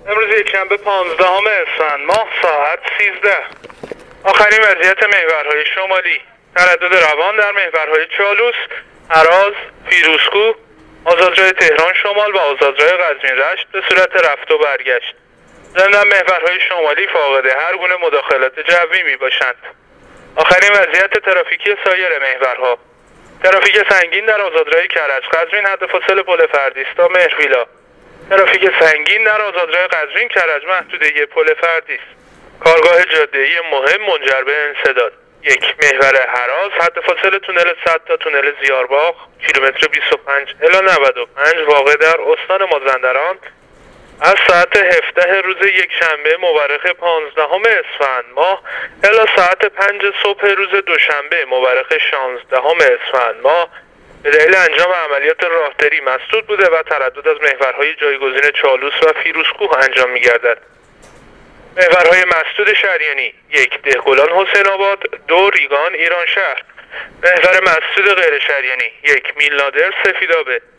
امروز یکشنبه 15 اسفند ماه ساعت 13. آخرین وضعیت محورهای شمالی: تردد روان در محورهای چالوس، هراز، فیروزکوه، آزادراه تهران شمال و آزادراه قزوین رشت به صورت رفت و برگشت. ضمن محورهای شمالی فاقد هر گونه مداخلات جوی می باشند. آخرین وضعیت ترافیکی سایر محورها: ترافیک سنگین در آزادراه کرج قزوین حد فاصل پل فردیس تا مهرویلا. ترافیک سنگین در آزادراه قزوین کرج محدوده پل فردیس. کارگاه جاده‌ای مهم منجر به انسداد: 1. محور هراز حد فاصل تونل صد تا تونل زیارباغ کیلومتر 25 الی 95 واقع در استان مازندران از ساعت 17 روز یکشنبه مورخ 15 اسفند ماه الی ساعت 5 صبح روز دوشنبه مورخ 16 اسفند ماه به دلیل انجام عملیات راهداری مسدود بوده و تردد از محورهای جایگزین چالوس و فیروزکوه انجام می‌گردد. محورهای مسدود شریانی: 1. دهقلان حسین آباد، 2. ریگان ایران شهر. محور مسدود غیر شریانی: 1. میلنادر سفیدآبه،